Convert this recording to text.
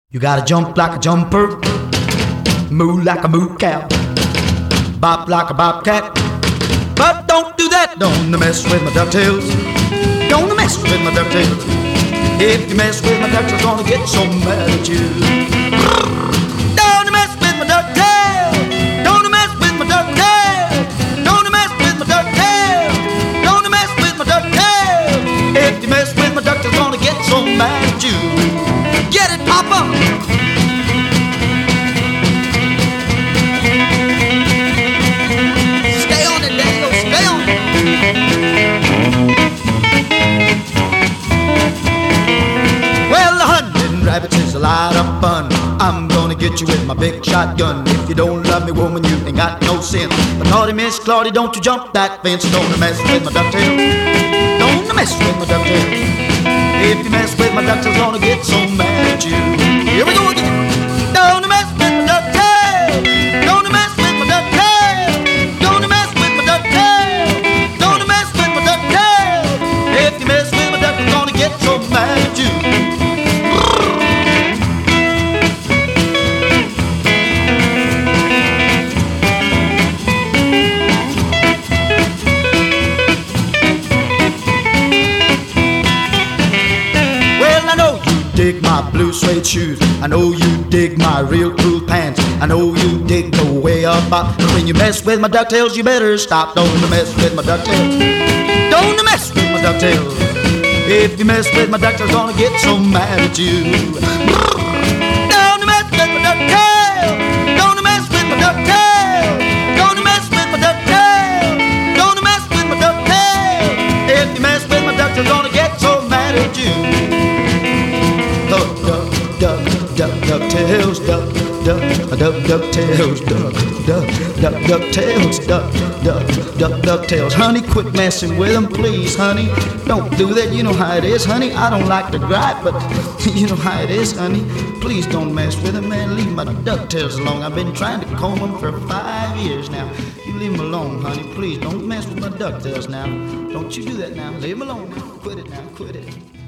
You gotta jump like a jumper, move like a moo cow, bop like a bobcat. But don't do that, don't mess with my ducktails. Don't mess with my ducktails. If you mess with my ducktails, gonna get so mad at you. Don't mess with my ducktails. Don't mess with my ducktails. Don't mess with my ducktails. Don't mess with my ducktails. If you mess with my ducktails, gonna get so mad at you. Get it, Papa! Stay on it, Daniel, stay on it! Well, hunting rabbits is a lot of fun. I'm gonna get you with my big shotgun. If you don't love me, woman, you ain't got no sense. But naughty Miss Claudia, don't you jump that fence. Don't mess with my ducktail. Don't mess with my ducktail. If you mess with my ducktails, gonna get so mad at you. Here we go again. Don't mess with my ducktail. Don't mess with my ducktail. Don't mess with my ducktail. Don't mess with my ducktail. If you mess with my ducktails, gonna get so mad at you. Dig my blue suede shoes. I know you dig my real cool pants. I know you dig the way up. But when you mess with my ducktails, you better stop. Don't mess with my ducktails. Don't mess with my ducktails. If you mess with my ducktails, gonna get so mad at you. Don't mess with my ducktails. Don't mess with my ducktails. Don't mess with my ducktails. Don't mess with my ducktails. If you mess with my ducktails, gonna get so mad at you. DuckTales, DuckTales, DuckTales. Honey, quit messing with them, please, honey. Don't do that, you know how it is, honey. I don't like to gripe, but you know how it is, honey. Please don't mess with them, man. Leave my DuckTales alone. I've been trying to comb them for 5 years now. You leave them alone, honey. Please don't mess with my DuckTales now. Don't you do that now. Leave them alone now. Quit it now. Quit it.